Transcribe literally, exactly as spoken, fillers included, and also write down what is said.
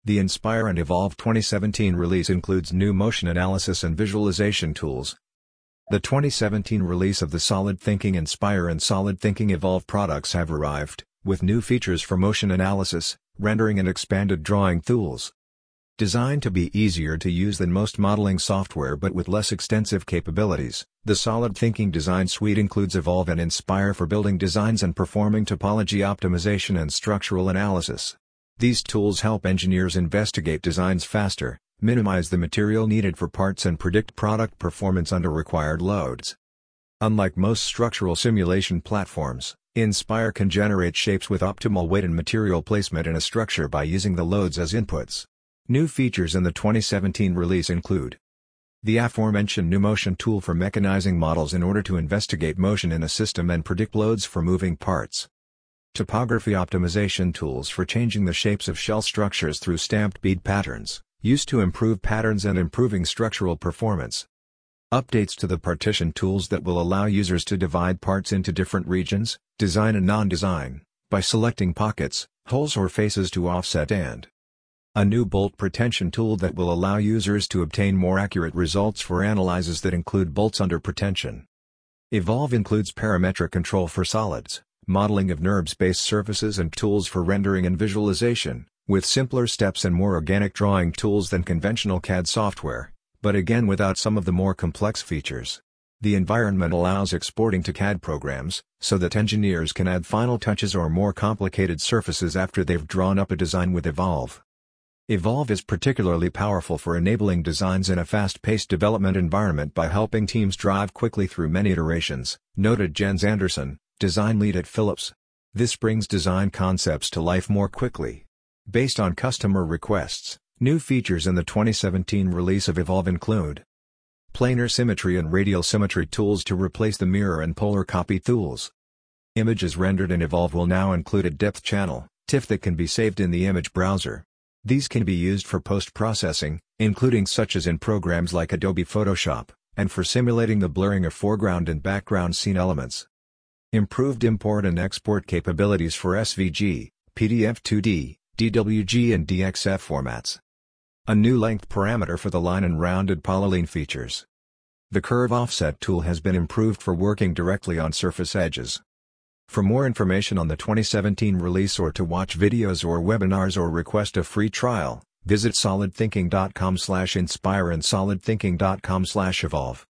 The Inspire and Evolve twenty seventeen release includes new motion analysis and visualization tools. The twenty seventeen release of the Solid Thinking Inspire and Solid Thinking Evolve products have arrived, with new features for motion analysis, rendering and expanded drawing tools. Designed to be easier to use than most modeling software but with less extensive capabilities, the Solid Thinking Design Suite includes Evolve and Inspire for building designs and performing topology optimization and structural analysis. These tools help engineers investigate designs faster, minimize the material needed for parts and predict product performance under required loads. Unlike most structural simulation platforms, Inspire can generate shapes with optimal weight and material placement in a structure by using the loads as inputs. New features in the twenty seventeen release include the aforementioned new motion tool for mechanizing models in order to investigate motion in a system and predict loads for moving parts. Topography optimization tools for changing the shapes of shell structures through stamped bead patterns, used to improve patterns and improving structural performance. Updates to the partition tools that will allow users to divide parts into different regions, design and non-design, by selecting pockets, holes or faces to offset, and a new bolt pretension tool that will allow users to obtain more accurate results for analyses that include bolts under pretension. Evolve includes parametric control for solids, modeling of NURBS-based surfaces and tools for rendering and visualization, with simpler steps and more organic drawing tools than conventional C A D software, but again without some of the more complex features. The environment allows exporting to C A D programs, so that engineers can add final touches or more complicated surfaces after they've drawn up a design with Evolve. Evolve is particularly powerful for enabling designs in a fast-paced development environment by helping teams drive quickly through many iterations, noted Jens Anderson, design lead at Philips. This brings design concepts to life more quickly. Based on customer requests, new features in the twenty seventeen release of Evolve include planar symmetry and radial symmetry tools to replace the mirror and polar copy tools. Images rendered in Evolve will now include a depth channel, TIFF, that can be saved in the image browser. These can be used for post-processing, including such as in programs like Adobe Photoshop, and for simulating the blurring of foreground and background scene elements. Improved import and export capabilities for S V G, P D F two D, D W G and D X F formats. A new length parameter for the line and rounded polyline features. The curve offset tool has been improved for working directly on surface edges. For more information on the twenty seventeen release or to watch videos or webinars or request a free trial, visit solid thinking dot com slash inspire and solid thinking dot com slash evolve.